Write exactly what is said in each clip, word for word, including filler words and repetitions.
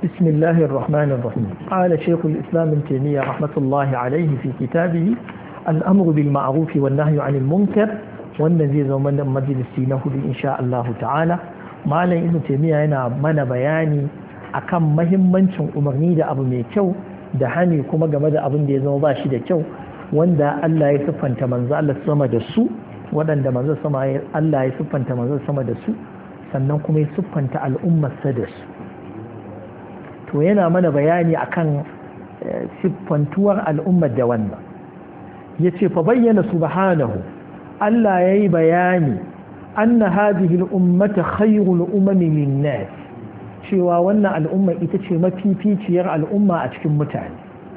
بسم الله الرحمن الرحيم قال شيخ الإسلام ابن تيمية رحمة الله عليه في كتابه الأمر بالمعروف والنهي عن المنكر والنزيز ومن مجلس له إن شاء الله تعالى ما لن ابن تيمية هنا من بياني akan mahimmancin umarni da abu mai kyau da hani kuma game da abin da ya zama ba shi da kyau wanda Allah ya siffanta manzo Allah sama da su waɗanda manzo sama Allah ya siffanta manzo sama da su sannan kuma ya siffanta al'ummar sa da su to yana mana bayani akan siffantuwar al'ummar da wannan yace fa bayyana subhanahu Allah yayi bayani anna hadhihi al-ummata khayrul umami lin-nas cewa wannan al'umma ita ce mafificiyar al'umma a cikin mutane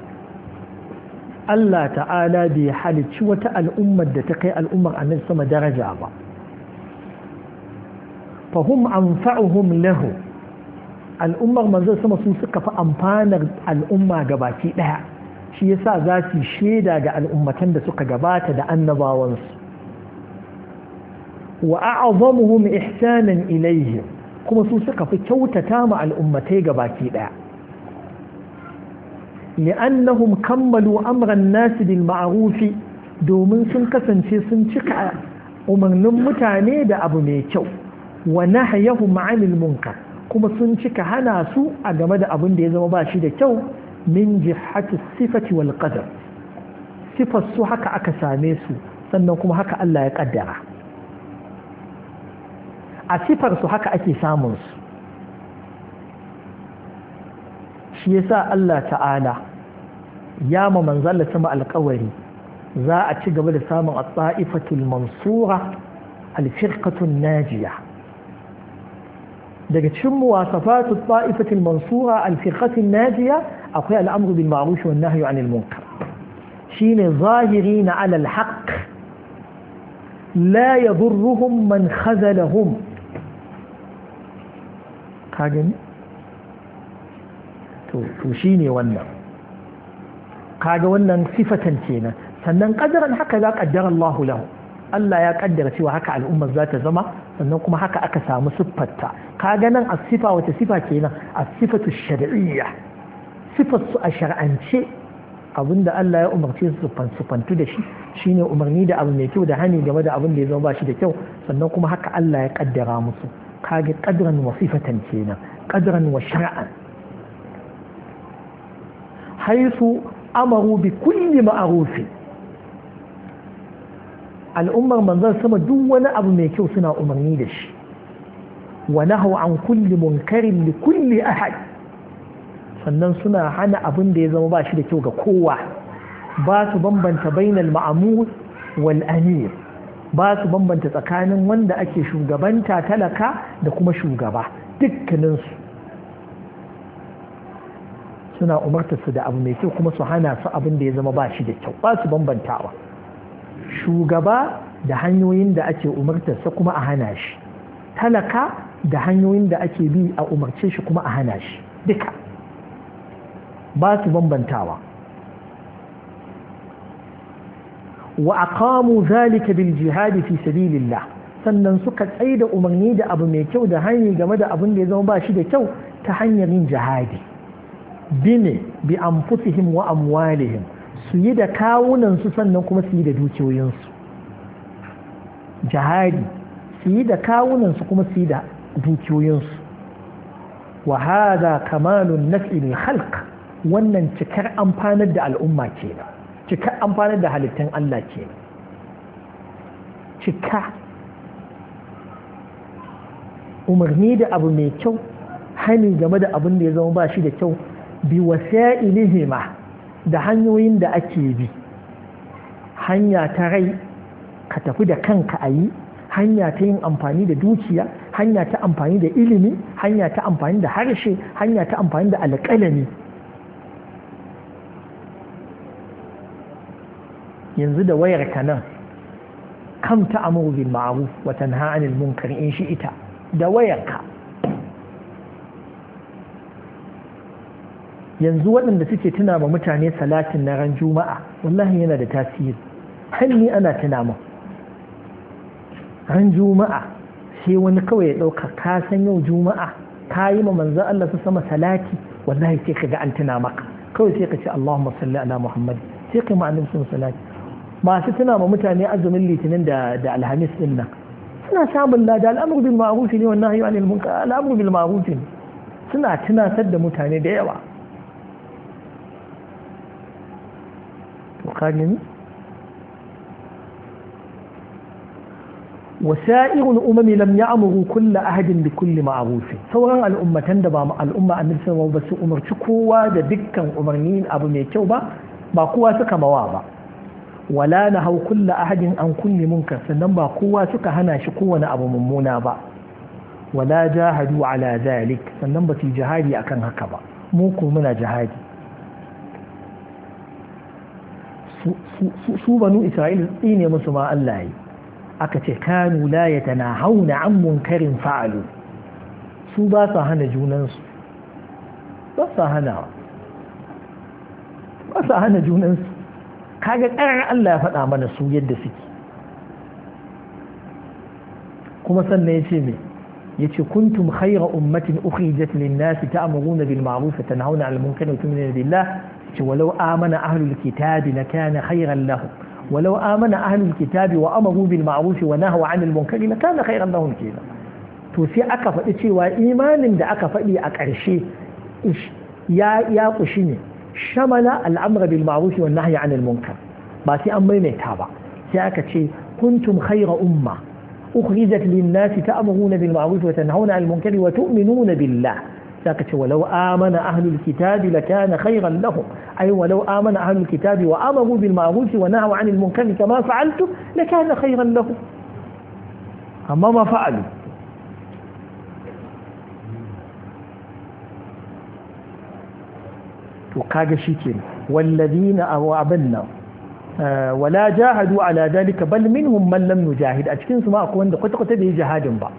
Allah ta'ala bai halicci wata al'ummar da ta kai al'ummar annabi sama daraja ba fahum anfa'uhum lahu al'ummar manzo sama su suka fi amfanar al'umma gabaki daya shi yasa za su shaida ga al'ummatan da suka gabata da annabawansu wa a'zamuhum ihsanan ilayhim kuma su suka fi kyautata ma al'ummatai ga baki ɗaya li'annahum kammalu amran nasi bil ma'rufi domin sun kasance sun cika umarnin mutane da abu mai kyau wa nahyahum 'anil munkar kuma sun cika hana su a game da abin da ya zama ba shi da kyau min jihati sifati wal qadar sifar su haka aka same su sannan kuma haka Allah ya kaddara a sifarsu haka ake samunsu shi yasa Allah ta'ala ya ma manzala sama alƙawari za a ci gaba da samun a tsa'ifatul mansura alfirqatun najiya daga cikin muwasafatu tsa'ifatul mansura alfirqatun najiya akwai al'amru bil ma'ruf wan nahyu 'anil munkar shine zahirina 'ala al-haqq la yadurruhum man khazalahum ka gani to shi ne wannan kaga wannan sifatan kenan sannan kadaran haka za kaddara Allahu lahu Allah ya kaddara cewa haka al'ummar za ta zama sannan kuma haka aka samu siffarta kaga nan as-sifa wata sifa kenan as-sifatu shar'iyya sifar su a shar'ance abinda Allah ya umarce su fantu da shi shine umarni da abu mai kyau da hani game da abin da ya zama ba shi da kyau sannan kuma haka Allah ya kaddara musu kage qadran wa sifatan kenan qadran wa shar'an haythu amaru bi kulli ma'ruf al'ummar manzon sama duk wani abu mai kyau suna umarni da shi wa nahu an kulli munkarin li kulli ahad sannan suna hana abin da ya zama ba shi da kyau ga kowa ba su bambanta bainal ma'mur wal amir ba su bambanta tsakanin wanda ake shugabanta talaka da kuma shugaba dukkaninsu suna umartarsu da abu mai kyau kuma su hana su abin da ya zama ba shi da kyau ba su bambantawa shugaba da hanyoyin da ake umartarsa kuma a hana shi talaka da hanyoyin da ake bi a umarce shi kuma a hana shi duka ba su bambantawa wa aqamu zalika bil jihad fi sabilillah sannan suka tsaida umarni da abu mai kyau da hanyar game da abin da ya zama ba shi da kyau ta hanyar yin jihadi bine bi anfusihim wa amwalihim su yi da kawunan su sannan kuma su yi da dukiyoyin su jihadi su yi da kawunan su kuma su yi da dukiyoyin su wa hada kamalun naf'i lil khalq wannan cikar amfanar da al'umma kenan cika amfanar da halittun Allah ke cika umarni da abu mai kyau hani game da abin da ya zama ba shi da kyau bi wasa'ilihima da hanyoyin da ake bi hanya ta rai ka tafi da kanka a yi hanya ta yin amfani da dukiya hanya ta amfani da ilimi hanya ta amfani da harshe hanya ta amfani da alƙalami yanzu da wayar ka nan kam ta amuru bil ma'ruf wa tanha 'anil munkar in shi ita da wayar ka yanzu waɗanda suke tuna ma mutane salatin na ran juma'a wallahi yana da tasiri hanni ana tuna ma ran juma'a sai wani kawai ya ɗauka ka san yau juma'a ka yi ma manzon Allah su sama salati wallahi sai ka ga an tuna maka kawai sai ka ce Allahumma salli ala Muhammad sai ka ma annabi salati masu tuna ma mutane azumin litinin da da alhamis din nan suna samun lada al'amru bil ma'ruf ne wannan nahyi anil munkar al'amru bil ma'ruf suna tunatar da mutane da yawa to kagin وسائر الأمم لم يأمروا كل أحد بكل معروف سواء الأمة تندبا الأمة أن نفسه بس أمر تكوا دكا أمرنين أبو ميكوبا باقوا سكا موابا ولا نهوا كل أحد عن كل منكر سنن باقوا سكا هنا شكوا أبو ممونا با ولا جاهدوا على ذلك سنن بتي جهادي أكن هكذا موكو من جهادي su banu Isra'il tsine musu ma Allah yi aka ce kanu la yatanahawna an munkarin fa'alu su ba sa hana junansu ba sa hana ba sa hana junansu kaga ƙarar Allah ya faɗa mana su yadda suke kuma sannan ya ce me yace kuntum khayra ummatin ukhrijat lin-nasi ta'muruna bil ma'ruf wa tanhauna 'anil munkari wa tu'minuna billah ولو آمن أهل الكتاب لكان خيرا لهم ولو آمن أهل الكتاب وأمروا بالمعروف ونهوا عن المنكر لكان خيرا لهم كذا to sai aka faɗi cewa imanin da aka faɗi a ƙarshe ya ya kushi ne shamala al'amra bil ma'ruf wa nahyi 'anil munkar ba sai an maimaita ba sai aka ce kuntum khayra umma ukhrijat lin-nasi ta'muruna bil ma'ruf wa tanhauna 'anil munkari wa tu'minuna billah ساكت ولو آمن أهل الكتاب لكان خيرا لهم أي ولو آمن أهل الكتاب وأمروا بالمعروف ونهوا عن المنكر كما فعلتم لكان خيرا لهم أما ما فعلوا وقاق شيكين والذين أبنا ولا جاهدوا على ذلك بل منهم من لم يجاهد أتكين سماء أقوان قد قد به جهاد با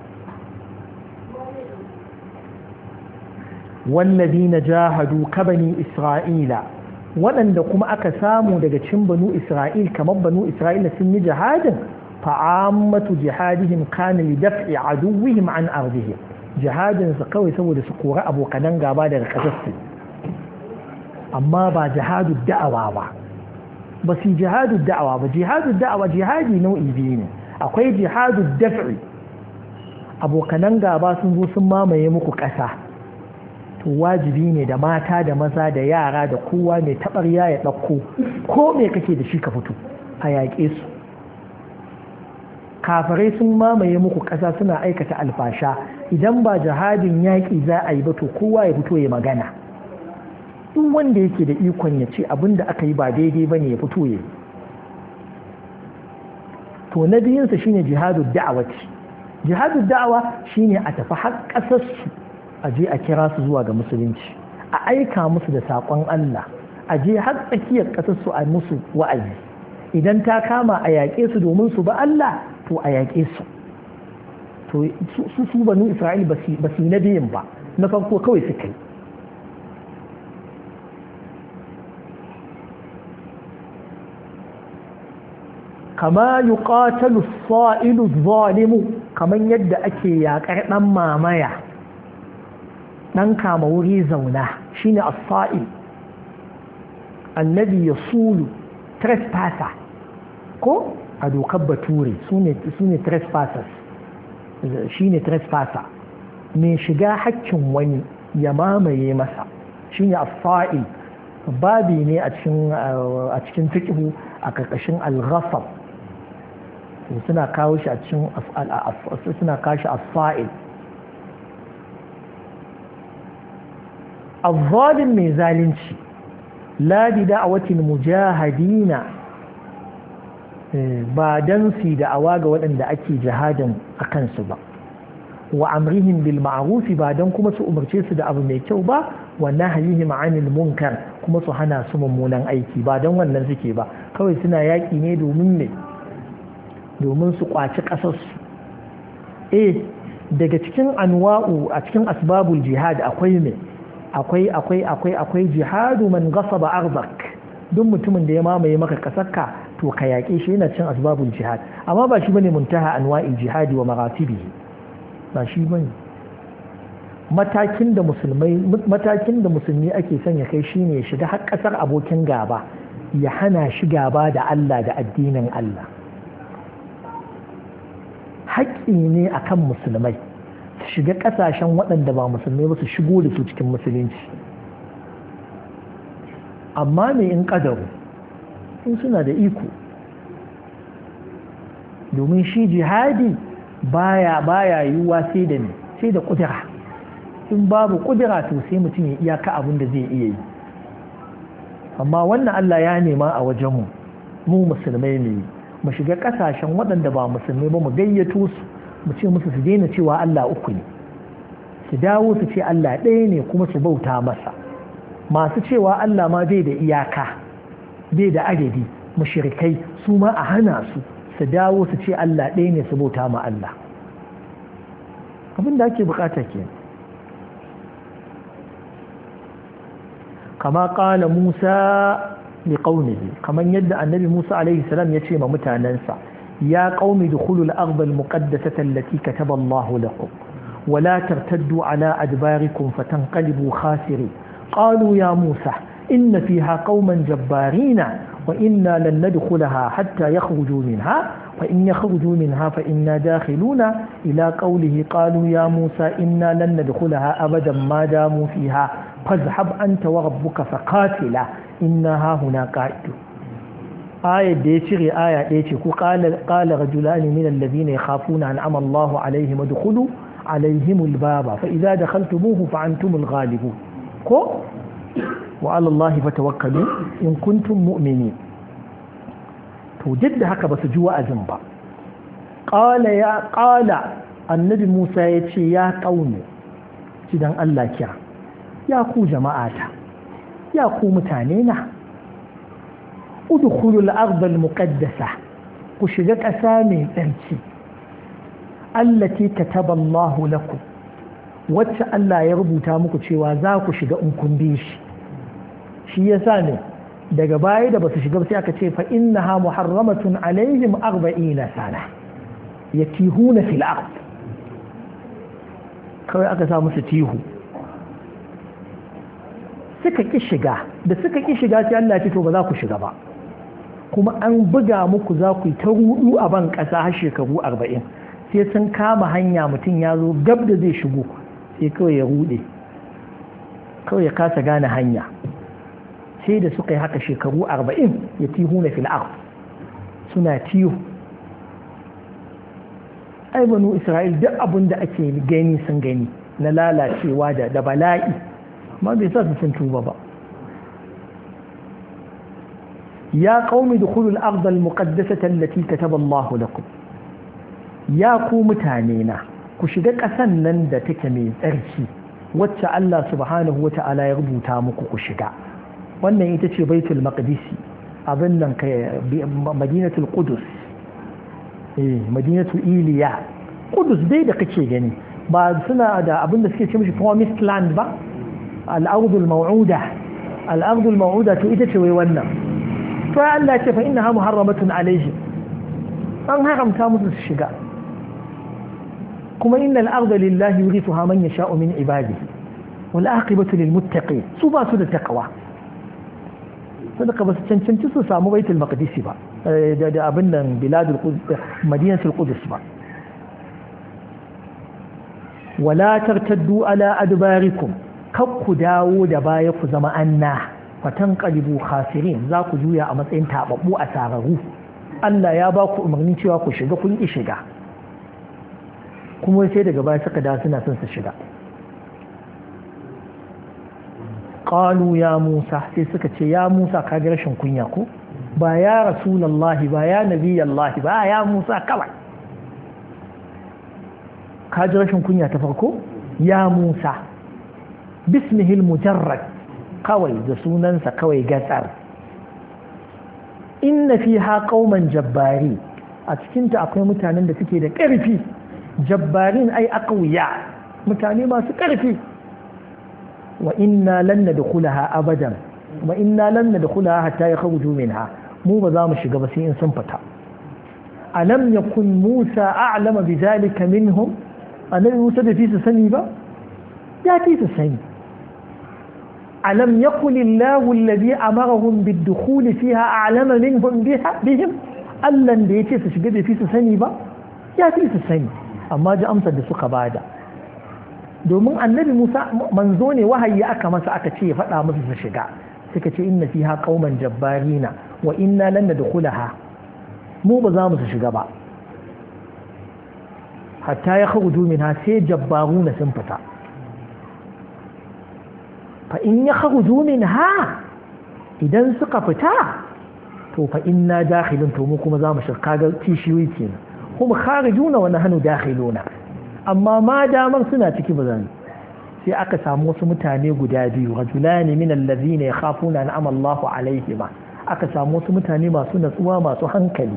والذين جاهدوا كبني إسرائيل waɗanda kuma aka samu daga cikin banu Isra'il kamar banu Isra'il sun yi jihadin fa'ammatu jihadihim kana li daf'i aduwwihim an ardihim jihadin su kawai saboda su kora abokanan gaba daga kasar su amma ba jihadu da'awa ba ba su jihadu da'awa ba jihadu da'awa jihadi nau'i biyu ne akwai jihadu daf'i abokanan gaba sun zo sun mamaye muku ƙasa to wajibi ne da mata da maza da yara da kowa mai taɓarya ya ɗauko ko me kake da shi ka fito a yaƙe su kafirai sun mamaye muku ƙasa suna aikata alfasha idan ba jihadin yaƙi za a yi ba to kowa ya fito ya magana duk wanda yake da ikon ya ce abin da aka yi ba daidai ba ne ya fito ya to na biyunsa shine jihadu da'awati jihadu da'awa shine a tafi har ƙasarsu a je a kira su zuwa ga musulunci a aika musu da saƙon Allah a je har tsakiyar ƙasar su a musu wa'azi idan ta kama a yaƙe su domin su ba Allah to a yaƙe su to su su banu Isra'il ba su na biyin ba na farko kawai su kai kama yuqatalu as-sa'ilu adh-dhalimu kaman yadda ake yaƙar ɗan mamaya ɗan kama wuri zauna shine as-sa'il annabi ya sulu trespasser ko a dokar bature su ne trespassers shine trespasser mai shiga hakkin wani ya mamaye masa shine as-sa'il babi ne a cikin fiqhu a karkashin al-ghasab suna kawo shi a cikin suna kawo shi as-sa'il الظالم mai zalunci la bi da'awatil mujahidina ba dan su da'awa ga waɗanda ake jihadin a kansu ba wa amrihim bil ma'ruf ba dan kuma su umarce su da abu mai kyau ba wa nahyihim 'anil munkar kuma su hana su mummunan aiki ba dan wannan suke ba kawai suna yaki ne domin ne domin su kwaci kasar su eh daga cikin anwa'u a cikin asbabul jihad akwai ne akwai akwai akwai akwai jihadu man ghasaba arzak duk mutumin da ya mamaye maka kasarka to ka yaƙe shi yana cin asbabul jihad amma ba shi bane muntaha anwa'il jihadi wa maratibihi ba shi bane matakin da musulmai matakin da musulmi ake son ya kai shine ya shiga har kasar abokin gaba ya hana shi gaba da Allah da addinin Allah. haƙƙi ne akan musulmai su shiga ƙasashen waɗanda ba musulmai ba su shigo da su cikin musulunci. amma ne in ƙadaru in suna da iko, domin shi jihadi baya baya yiwuwa sai da ne sai da ƙudura. in babu ƙudura to sai mutum ya iyaka abin da zai iya yi. amma wannan Allah ya nema a wajenmu mu musulmai ne mu shiga ƙasashen waɗanda ba musulmai ba mu gayyato su mu ce musu su daina cewa Allah uku ne, su dawo su ce Allah ɗaya ne kuma su bauta masa. masu cewa Allah ma bai da iyaka bai da adadi mushrikai su ma a hana su su dawo su ce Allah ɗaya ne su bauta ma Allah. abin da ake bukata ke kama ƙala Musa li qaumihi, kaman yadda annabi Musa alaihi salam ya ce ma mutanensa ya qaumi dukhulul ardh al muqaddasata allati kataba Allahu lakum wa la tartaddu ala adbarikum fatanqalibu khasirin. qalu ya Musa inna fiha qauman jabbarina wa inna lan nadkhulaha hatta yakhruju minha fa in yakhruju minha fa inna dakhiluna ila qawlihi qalu ya Musa inna lan nadkhulaha abadan ma damu fiha fazhab anta wa rabbuka faqatila inna ha huna qa'idun. ayat da ya cire aya ɗaya ce ko qala qala rajulani min alladhina yakhafuna an'ama Allahu alaihim udkhulu alaihim albaba fa idza dakhaltumuhu fa antumul ghalibun ko wa ala Allahi fatawakkalu in kuntum mu'minin. to duk da haka ba su ji wa'azin ba. qala ya qala annabi Musa ya ce ya qaumi cidan Allah kira ya ku jama'ata ya ku mutane na udkhulul ardh al muqaddasa ku shiga ƙasa mai tsarki allati kataba Allahu lakum wacce Allah ya rubuta muku cewa za ku shiga in kun bi shi. shi yasa ne daga baya da basu shiga sai aka ce fa innaha muharramatun alaihim arba'ina sana yatihuna fil ard, kawai aka sa musu tihu suka ki shiga. da suka ki shiga sai Allah ya ce to ba za ku shiga ba, kuma an buga muku za ku yi ta rudu a ban ƙasa har shekaru arba'in. sai sun kama hanya mutum ya zo gab da zai shigo sai kawai ya rude, kawai ya kasa gane hanya. sai da suka yi haka shekaru arba'in ya tihu na fil'ar suna tihu. ai banu Isra'il duk abin da ake gani sun gani na lalacewa da da bala'i, ma bai sa su sun tuba ba. ya qaumi dukhulul ardh al muqaddasata allati kataba Allahu lakum, ya ku mutane na ku shiga ƙasan nan da take mai tsarki wacce Allah subhanahu wa ta'ala ya rubuta muku ku shiga. wannan ita ce baitul maqdisi, abin nan kai madinatul qudus, eh madinatul iliya. qudus dai da kake gani ba suna da abin da suke ce mishi promised land ba, al-ardul maw'uda. al-ardul maw'uda to ita ce wai wannan. to ya Allah ce fa innaha muharramatun alaihim, an haramta musu su shiga. kuma innal arda lillahi yurithuha man yasha'u min ibadihi wal aqibatu lil muttaqin. su ba su da taqwa, sadaka ba su cancanci su samu baitul maqdisi ba da abin nan biladul qudus madinatul qudus ba. wala tartaddu ala adbarikum, kar ku dawo da baya ku zama anna fatan qalibu khasirin, za ku juya a matsayin tababbu a sararu. Allah ya ba ku umarni cewa ku shiga kun ki shiga, kuma sai daga baya suka da suna son su shiga. qalu ya Musa, sai suka ce ya Musa ka ga rashin kunya ko, ba ya rasulullahi ba ya nabiyallahi ba ya Musa kawai. ka ji rashin kunya ta farko ya Musa bismihil mujarrad, kawai da sunansa kawai gatsar. inna fiha qauman jabbari, a cikinta akwai mutanen da suke da ƙarfi. jabbarin ai aqwiya, mutane masu ƙarfi. wa inna lan nadkhulaha abadan wa inna lan nadkhulaha hatta yakhruju minha, mu ba za mu shiga ba sai in sun fita. alam yakun Musa a'lama bidhalika minhum, annabi Musa bai fi su sani ba, ya fi su sani alam yakun illahu alladhi amarahum bid-dukhul fiha a'lama minhum biha bihim allan da yace su shiga bai fi su sani ba ya fi su sani amma ji amsar da suka bada domin annabi Musa manzo ne wahayi aka masa aka ce ya faɗa musu su shiga suka ce inna fiha qauman jabbarina wa inna lan nadkhulaha mu ba za mu su shiga ba hatta ya kharuju minha sai jabbaruna sun fita fa in ya kharuju minha idan suka fita to fa inna dakhilun to mu kuma za mu shiga kaga kishiyoyi kenan kuma kharijuna wa nahnu dakhiluna amma ma damar suna ciki ba zan sai aka samu wasu mutane guda biyu rajulani min allazina yakhafuna an Allahu alaihima aka samu wasu mutane masu natsuwa masu hankali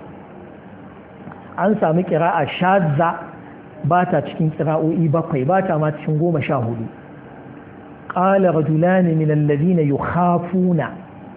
an sami qira'a shadza ba ta cikin qira'o'i bakwai ba ta ma cikin goma sha hudu qala rajulani min allazina yukhafuna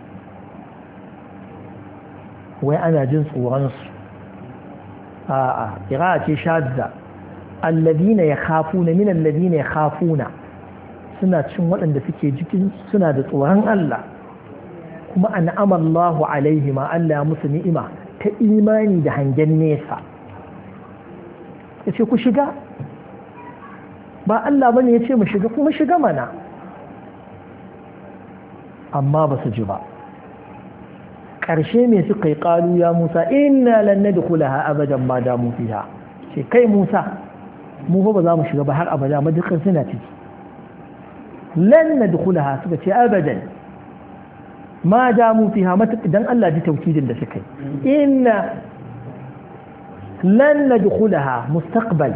wai ana jin tsoron su a'a qira'a ce shadza alladina yakhafuna min alladina yakhafuna suna cin waɗanda suke jikin suna da tsoron Allah kuma an'ama Allahu alaihi ma Allah musu ni'ima ta imani da hangen nesa yace ku shiga ba Allah bane yace mu shiga kuma shiga mana amma ba su ji ba ƙarshe me suka yi qalu ya Musa inna lan nadkhulaha abadan ma damu fiha ce kai Musa mu ba za mu shiga ba har abada ma dukkan suna ciki lan nadkhulaha suka ce abadan ma damu fiha mata idan Allah ji taukidin da suka yi inna lan nadkhulaha mustaqbal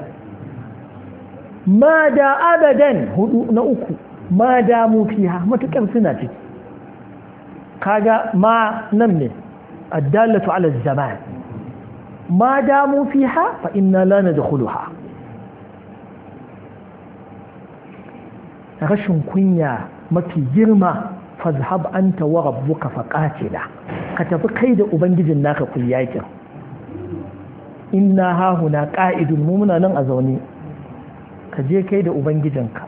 ma da abadan hudu na uku ma damu fiha matukan suna ciki kaga ma nan ne addalatu ala zaman ma damu fiha fa inna la nadkhuluha rashin kunya mafi girma fazhab anta wa rabbuka faqatila ka tafi kai da ubangijin naka ku yakin inna ha huna qa'idun mu muna nan a zaune ka je kai da ubangijinka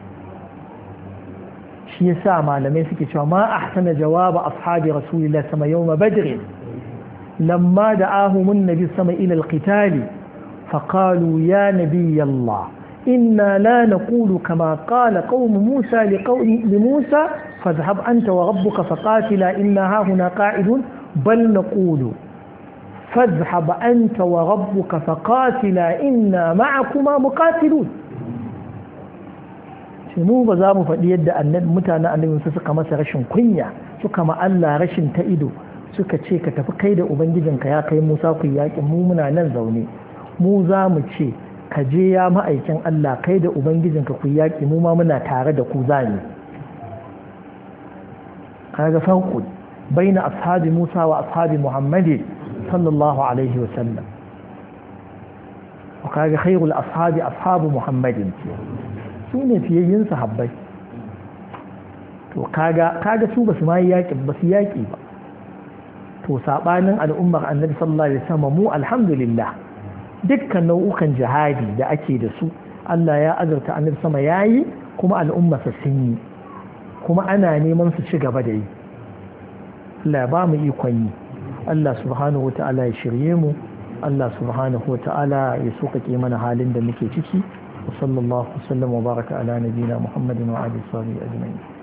shi yasa malamai suke cewa ma ahsana jawaba ashabi rasulillahi sama yawma badr lamma da'ahum an-nabi sama ila al-qital faqalu ya nabiy Allah إنا لا نقول كما قال قوم موسى لقوم لموسى فاذهب أنت وربك فقاتلا إنا هاهنا قاعدون بل نقول فاذهب أنت وربك فقاتلا إنا معكما مقاتلون mu ba za mu faɗi yadda annabi mutane annabi su suka masa rashin kunya suka ma Allah rashin ta ido suka ce ka tafi kai da ubangijinka ya kai Musa ku yaƙin mu muna nan zaune mu za mu ce ka je ya ma'aikin Allah kai da ubangijinka ku yaƙi mu ma muna tare da ku zani kaga farko baina ashabi Musa wa ashabi Muhammad sallallahu alaihi wa sallam wa kaga khairul ashabi ashabu Muhammadin su ne fiyayyin sahabbai to kaga kaga su basu ma yaƙi ba su yaƙi ba to sabanin al'ummar annabi sallallahu alaihi wasallam mu alhamdulillah dukkan nau'ukan jihadi da ake da su Allah ya azurta annabi sama yayi kuma al'umma sa sun yi kuma ana neman su ci gaba da yi Allah ba mu ikon yi Allah subhanahu wata'ala ya shirye mu Allah subhanahu wata'ala ya sokake mana halin da muke ciki wa sallallahu wa sallam wa baraka ala nabiyina Muhammadin wa alihi wa sahbihi ajma'in